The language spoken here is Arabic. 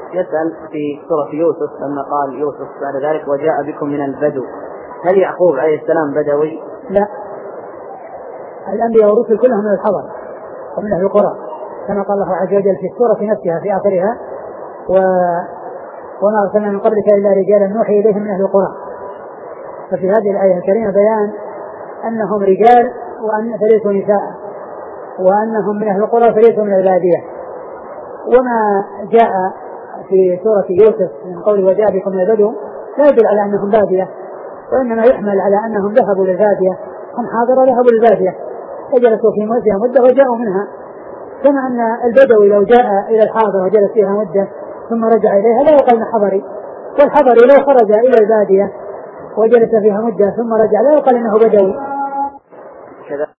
يسأل في سورة يوسف لما قال يوسف بعد ذلك وجاء بكم من البدو، هل يعقوب عليه السلام بدوي؟ لا، الأنبياء والرسل كلهم من الحضر ومن أهل القرى، كما قال الله عز وجل في السورة نفسها في آخرها وما أرسلنا من قبلك إلا رجالا نوحي إليهم من أهل القرى. ففي هذه الآية الكريمة بيان أنهم رجال وأن فليسوا نساء، وأنهم من أهل القرى فليسوا من البادية. وما جاء في سورة يوسف من قول وجاء بكم من البدو لا يدل على أنهم بادية، وإنما يحمل على أنهم ذهبوا للبادية، هم حاضر ذهبوا للبادية فجلسوا في مدة وجاءوا منها، كما أن البدوي لو جاء إلى الحاضر وجلس فيها مدة ثم رجع إليها لا يقال حضري، والحضري لو خرج إلى البادية وجلس فيها مدة ثم رجع لا يقال إنه بدوي.